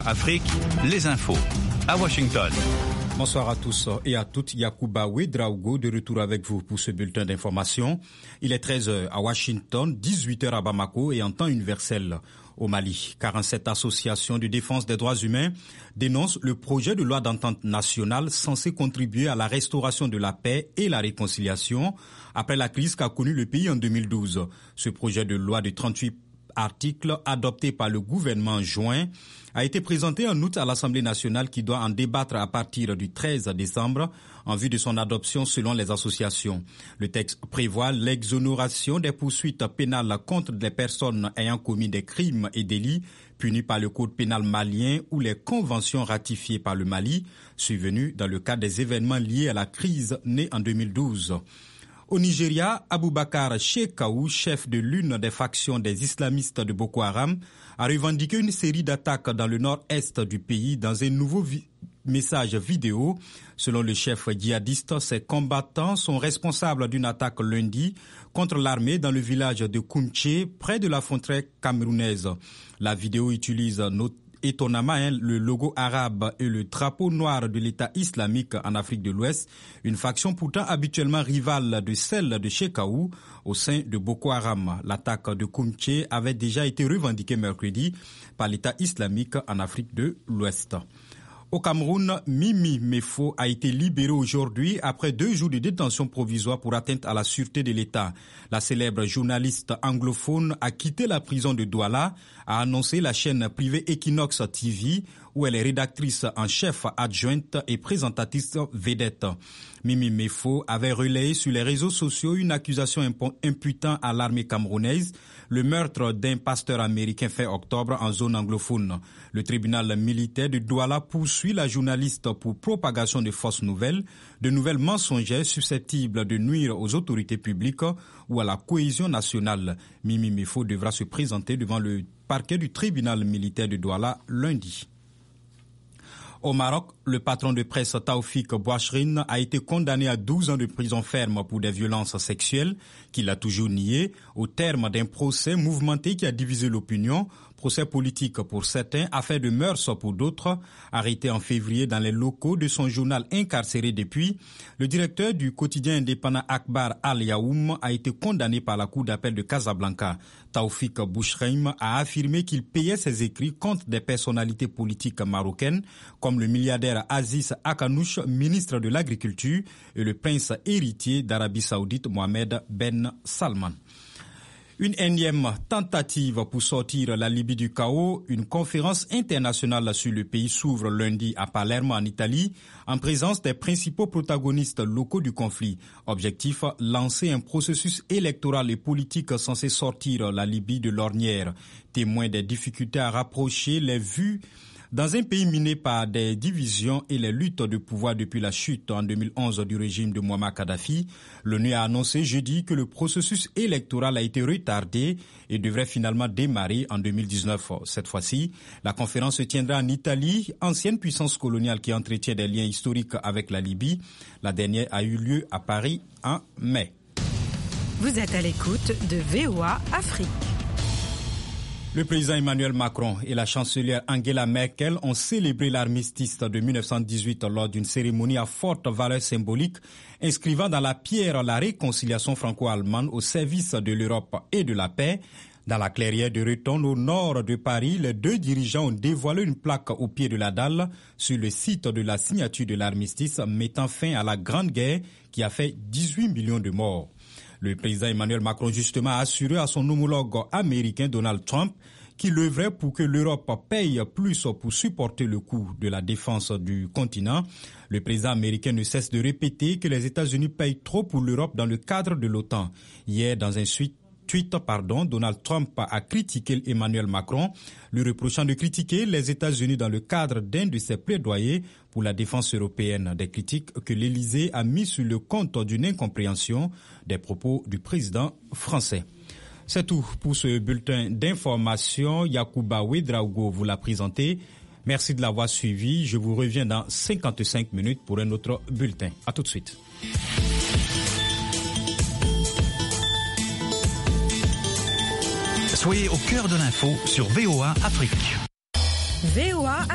Afrique, les infos. À Washington. Bonsoir à tous et à toutes. Yacouba Ouedraogo de retour avec vous pour ce bulletin d'information. Il est 13h à Washington, 18h à Bamako et en temps universel au Mali. 47 associations de défense des droits humains dénoncent le projet de loi d'entente nationale censé contribuer à la restauration de la paix et la réconciliation après la crise qu'a connue le pays en 2012. Ce projet de loi de 38 articles adopté par le gouvernement en juin a été présenté en août à l'Assemblée nationale qui doit en débattre à partir du 13 décembre en vue de son adoption selon les associations. Le texte prévoit l'exonération des poursuites pénales contre les personnes ayant commis des crimes et délits punis par le code pénal malien ou les conventions ratifiées par le Mali, survenues dans le cadre des événements liés à la crise née en 2012. Au Nigeria, Aboubakar Shekau, chef de l'une des factions des islamistes de Boko Haram, a revendiqué une série d'attaques dans le nord-est du pays dans un nouveau message vidéo. Selon le chef djihadiste, ses combattants sont responsables d'une attaque lundi contre l'armée dans le village de Koumché, près de la frontière camerounaise. La vidéo utilise étonnamment le logo arabe et le drapeau noir de l'État islamique en Afrique de l'Ouest, une faction pourtant habituellement rivale de celle de Shekau au sein de Boko Haram. L'attaque de Koumché avait déjà été revendiquée mercredi par l'État islamique en Afrique de l'Ouest. Au Cameroun, Mimi Mefo a été libérée aujourd'hui après 2 jours de détention provisoire pour atteinte à la sûreté de l'État. La célèbre journaliste anglophone a quitté la prison de Douala, a annoncé la chaîne privée Equinox TV, où elle est rédactrice en chef adjointe et présentatrice vedette. Mimi Mefo avait relayé sur les réseaux sociaux une accusation imputant à l'armée camerounaise le meurtre d'un pasteur américain fin octobre en zone anglophone. Le tribunal militaire de Douala poursuit la journaliste pour propagation de fausses nouvelles, de nouvelles mensongères susceptibles de nuire aux autorités publiques ou à la cohésion nationale. Mimi Mefo devra se présenter devant le parquet du tribunal militaire de Douala lundi. Au Maroc, le patron de presse Taoufik Bouachrine a été condamné à 12 ans de prison ferme pour des violences sexuelles qu'il a toujours nié au terme d'un procès mouvementé qui a divisé l'opinion, procès politique pour certains, affaire de mœurs pour d'autres. Arrêté en février dans les locaux de son journal incarcéré depuis, le directeur du quotidien indépendant Akbar Al-Yaoum a été condamné par la cour d'appel de Casablanca. Taoufik Bouachrine a affirmé qu'il payait ses écrits contre des personnalités politiques marocaines comme le milliardaire Aziz Akanouch, ministre de l'Agriculture, et le prince héritier d'Arabie Saoudite Mohamed Ben Salman. Une énième tentative pour sortir la Libye du chaos, une conférence internationale sur le pays s'ouvre lundi à Palerme en Italie en présence des principaux protagonistes locaux du conflit. Objectif, lancer un processus électoral et politique censé sortir la Libye de l'ornière. Témoin des difficultés à rapprocher les vues dans un pays miné par des divisions et les luttes de pouvoir depuis la chute en 2011 du régime de Muammar Kadhafi, l'ONU a annoncé jeudi que le processus électoral a été retardé et devrait finalement démarrer en 2019. Cette fois-ci, la conférence se tiendra en Italie, ancienne puissance coloniale qui entretient des liens historiques avec la Libye. La dernière a eu lieu à Paris en mai. Vous êtes à l'écoute de VOA Afrique. Le président Emmanuel Macron et la chancelière Angela Merkel ont célébré l'armistice de 1918 lors d'une cérémonie à forte valeur symbolique, inscrivant dans la pierre la réconciliation franco-allemande au service de l'Europe et de la paix. Dans la clairière de Reton, au nord de Paris, les 2 dirigeants ont dévoilé une plaque au pied de la dalle sur le site de la signature de l'armistice, mettant fin à la Grande Guerre qui a fait 18 millions de morts. Le président Emmanuel Macron, justement, a assuré à son homologue américain Donald Trump qu'il œuvrait pour que l'Europe paye plus pour supporter le coût de la défense du continent. Le président américain ne cesse de répéter que les États-Unis payent trop pour l'Europe dans le cadre de l'OTAN. Hier, dans un tweet, Donald Trump a critiqué Emmanuel Macron, lui reprochant de critiquer les États-Unis dans le cadre d'un de ses plaidoyers pour la défense européenne. Des critiques que l'Élysée a mis sur le compte d'une incompréhension des propos du président français. C'est tout pour ce bulletin d'information. Yacouba Ouedraogo vous l'a présenté. Merci de l'avoir suivi. Je vous reviens dans 55 minutes pour un autre bulletin. À tout de suite. Soyez au cœur de l'info sur VOA Afrique. VOA